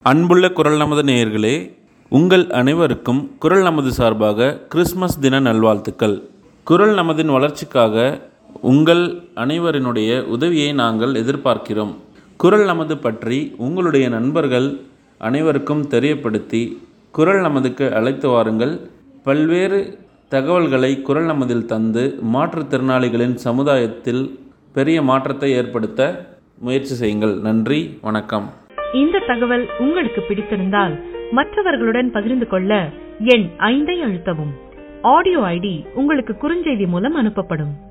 அன்புள்ள குரல் நமது நேயர்களே, உங்கள் அனைவருக்கும் குரல் நமது சார்பாக கிறிஸ்மஸ் தின நல்வாழ்த்துக்கள். குரல் நமதின் வளர்ச்சிக்காக உங்கள் அனைவரினுடைய உதவியை நாங்கள் எதிர்பார்க்கிறோம். குரல் நமது பற்றி உங்களுடைய நண்பர்கள் அனைவருக்கும் தெரியப்படுத்தி குரல் நமதுக்கு அழைத்து வாருங்கள். பல்வேறு தகவல்களை குரல் நமதில் தந்து மாற்றுத்திறனாளிகளின் சமுதாயத்தில் பெரிய மாற்றத்தை ஏற்படுத்த முயற்சி செய்யுங்கள். நன்றி, வணக்கம். இந்த தகவல் உங்களுக்கு பிடித்திருந்தால் மற்றவர்களுடன் பகிர்ந்து கொள்ள எண் 5 அழுத்தவும். ஆடியோ ஐடி உங்களுக்கு குறுஞ்செய்தி மூலம் அனுப்பப்படும்.